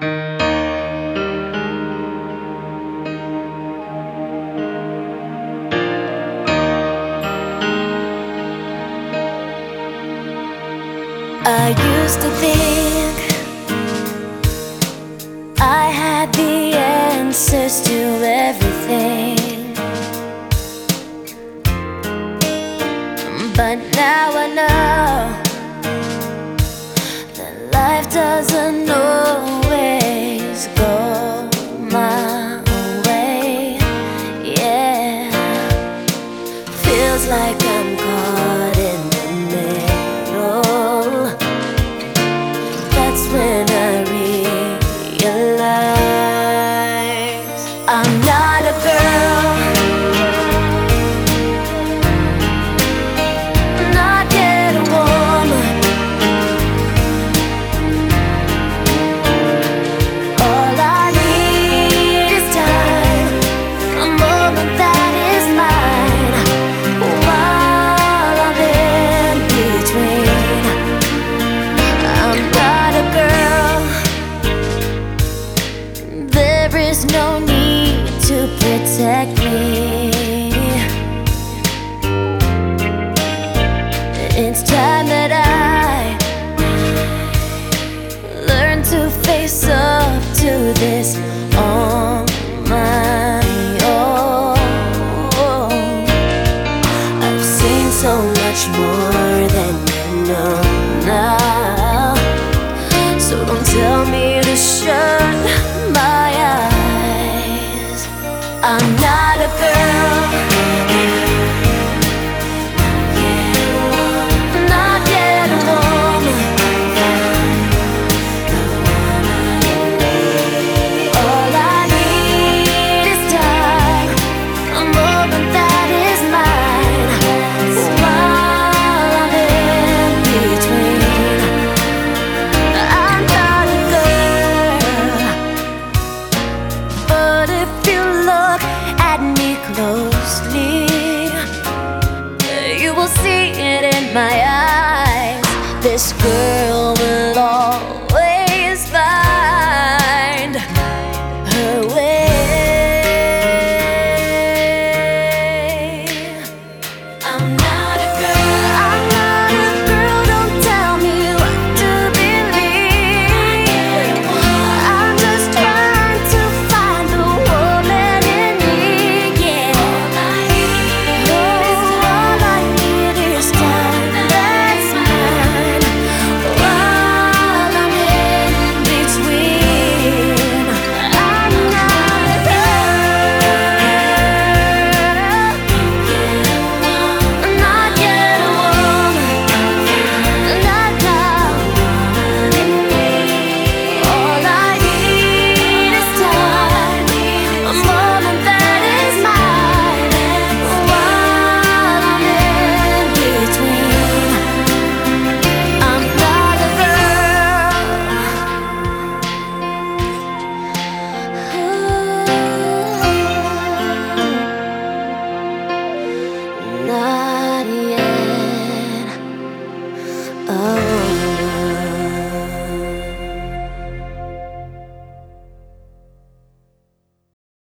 I used to think I had the answers to everything, but now I know that life doesn't always go my way. Yeah, feels like I'm caught in the middle. That's when I realize I'm not a girl, not yet a woman. All I need is time, a moment that is mine, while I'm in between. I'm not a girl, there is no need to protect me. It's time that I learn to face up to this on my own. I've seen so much more than you know now, so don't tell me to shut my eyes. I'm not a girl, not yet a woman. All I need is time, a moment that is mine, while I'm in between. I'm not a girl, but if you look at me closely, you will see it in my eyes. This girl